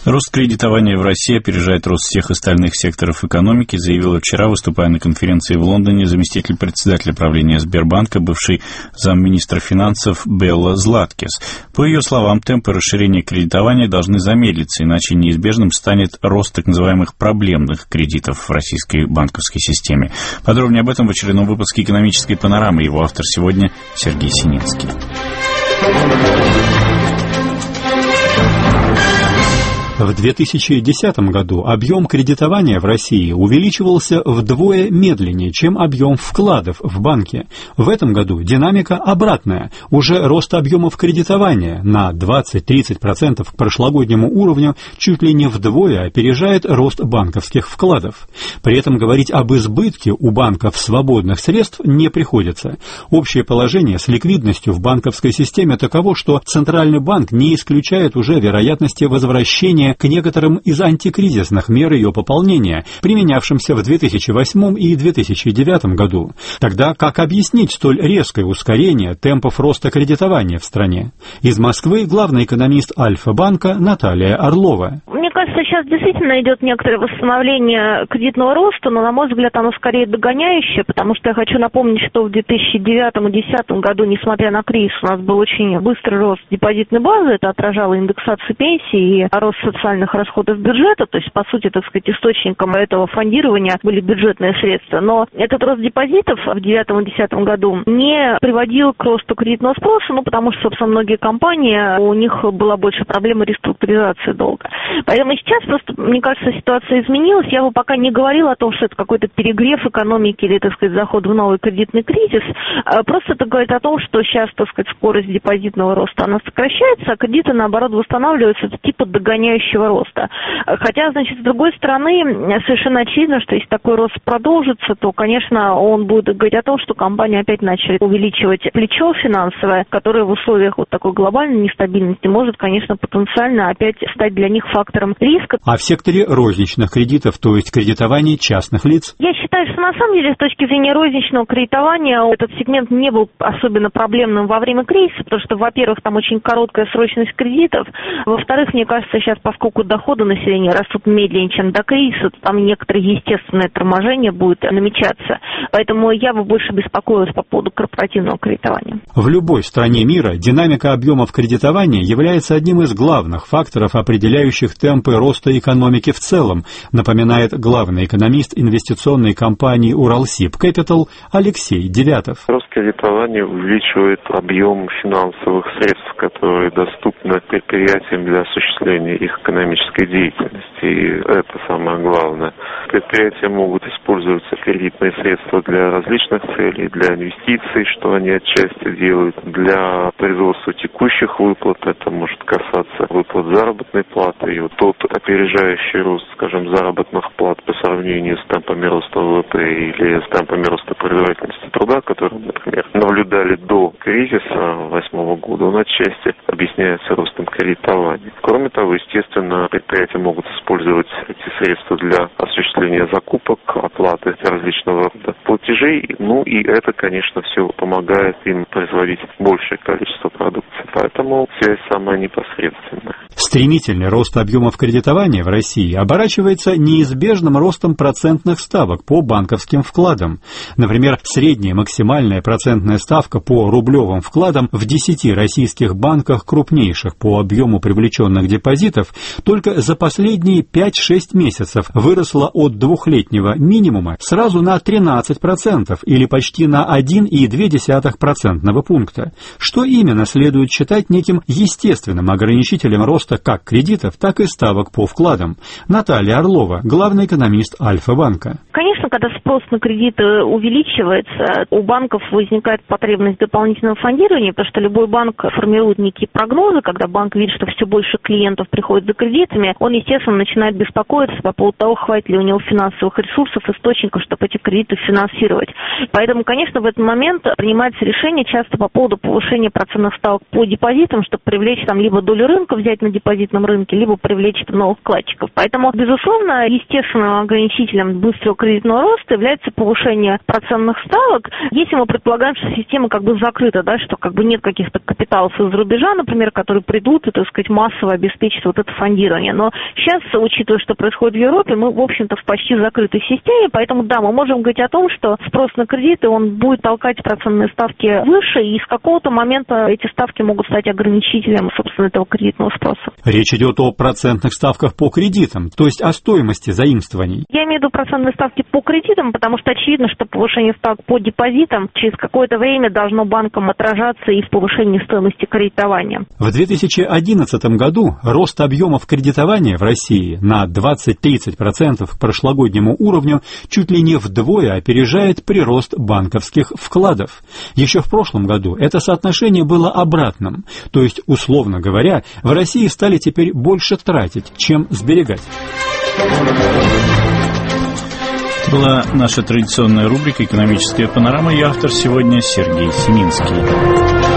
Рост кредитования в России опережает рост всех остальных секторов экономики, заявила вчера, выступая на конференции в Лондоне, заместитель председателя правления Сбербанка, бывший замминистра финансов Белла Златкис. По ее словам, темпы расширения кредитования должны замедлиться, иначе неизбежным станет рост так называемых проблемных кредитов в российской банковской системе. Подробнее об этом в очередном выпуске «Экономической панорамы». Его автор сегодня Сергей Сининский. В 2010 году объем кредитования в России увеличивался вдвое медленнее, чем объем вкладов в банки. В этом году динамика обратная. Уже рост объемов кредитования на 20-30% к прошлогоднему уровню чуть ли не вдвое опережает рост банковских вкладов. При этом говорить об избытке у банков свободных средств не приходится. Общее положение с ликвидностью в банковской системе таково, что Центральный банк не исключает уже вероятности возвращения к некоторым из антикризисных мер ее пополнения, применявшимся в 2008 и 2009 году. Тогда как объяснить столь резкое ускорение темпов роста кредитования в стране? Из Москвы главный экономист Альфа-банка Наталья Орлова. Мне кажется, сейчас действительно идет некоторое восстановление кредитного роста, но, на мой взгляд, оно скорее догоняющее, потому что я хочу напомнить, что в 2009 и 2010 году, несмотря на кризис, у нас был очень быстрый рост депозитной базы, это отражало индексацию пенсий и рост социальных расходов бюджета, то есть, по сути, так сказать, источником этого фондирования были бюджетные средства. Но этот рост депозитов в 2009 и 2010 году не приводил к росту кредитного спроса, потому что, собственно, многие компании, у них была больше проблема реструктуризации долга. Поэтому сейчас просто, мне кажется, ситуация изменилась. Я бы пока не говорила о том, что это какой-то перегрев экономики или, так сказать, заход в новый кредитный кризис. Просто это говорит о том, что сейчас, так сказать, скорость депозитного роста, она сокращается, а кредиты, наоборот, восстанавливаются, это типа догоняющего роста. Хотя, значит, с другой стороны, совершенно очевидно, что если такой рост продолжится, то, конечно, он будет говорить о том, что компании опять начали увеличивать плечо финансовое, которое в условиях вот такой глобальной нестабильности может, конечно, потенциально опять стать для них фактором риска. А в секторе розничных кредитов, то есть кредитования частных лиц? Я считаю, что на самом деле с точки зрения розничного кредитования этот сегмент не был особенно проблемным во время кризиса, потому что, во-первых, там очень короткая срочность кредитов, во-вторых, мне кажется, сейчас, поскольку доходы населения растут медленнее, чем до кризиса, то там некоторое естественное торможение будет намечаться. Поэтому я бы больше беспокоилась по поводу корпоративного кредитования. В любой стране мира динамика объемов кредитования является одним из главных факторов, определяющих темпы роста экономики в целом, напоминает главный экономист инвестиционной компании «Уралсиб Кэпитал» Алексей Девятов. Рост кредитования увеличивает объем финансовых средств, которые доступны предприятиям для осуществления их экономической деятельности. И это самое главное. Предприятия могут использовать кредитные средства для различных целей, для инвестиций, что они отчасти делают, для производства текущих выплат. Это может касаться выплат заработной платы. И вот тот опережающий рост, скажем, заработных плат по сравнению с темпами роста ВВП или с темпами роста производительности труда, которые, например, наблюдали до кризиса 2008 года, он отчасти объясняется ростом кредитования. Кроме того, естественно, предприятия могут использовать эти средства для осуществления закупок, оплаты различного рода платежей. Ну и это, конечно, все помогает им производить большее количество продукции. Поэтому связь самая непосредственная. Стремительный рост объемов кредитования в России оборачивается неизбежным ростом процентных ставок по банковским вкладам. Например, средняя максимальная процентная ставка по рублевым вкладам в 10 российских банках, крупнейших по объему привлеченных депозитов, только за последние 5-6 месяцев выросла от двухлетнего минимума сразу на 13% или почти на 1,2% пункта. Что именно следует считать неким естественным ограничителем роста как кредитов, так и ставок по вкладам? Наталья Орлова, главный экономист Альфа-банка. Конечно, когда спрос на кредиты увеличивается, у банков возникает потребность дополнительного фондирования, потому что любой банк формирует некие прогнозы, когда банк видит, что все больше клиентов приходит за кредитами, он, естественно, начинает беспокоиться по поводу того, хватит ли у него финансовых ресурсов, источников, чтобы эти кредиты финансировать. Поэтому, конечно, в этот момент принимается решение часто по поводу повышения процентных ставок по депозитам, чтобы привлечь там либо долю рынка взять на депозитном рынке, либо привлечь новых вкладчиков. Поэтому, безусловно, естественным ограничителем быстрого кредитного роста является повышение процентных ставок. Если мы предполагаем, что система как бы закрыта, да, что как бы нет каких-то капиталов из-за рубежа, например, которые придут и, так сказать, массово обеспечат вот это фондирование. Но сейчас, учитывая, что происходит в Европе, мы, в общем-то, в почти закрытой системе, поэтому, да, мы можем говорить о том, что спрос на кредиты, он будет толкать процентные ставки выше, и с какого-то момента эти ставки могут стать ограничителем, собственно, этого кредитного спроса. Речь идет о процентных ставках по кредитам, то есть о стоимости заимствований. Я имею в виду процентные ставки по кредитам, потому что очевидно, что повышение ставок по депозитам через какое-то время должно банкам отражаться и в повышении стоимости кредитования. В 2011 году рост объемов кредитования в России на 20-30% к прошлогоднему уровню чуть ли не вдвое опережает прирост банковских вкладов. Еще в прошлом году это соотношение было обратным, то есть, условно говоря, в России стали теперь больше тратить, чем сберегать. Была наша традиционная рубрика «Экономическая панорама». Ее автор сегодня Сергей Семинский.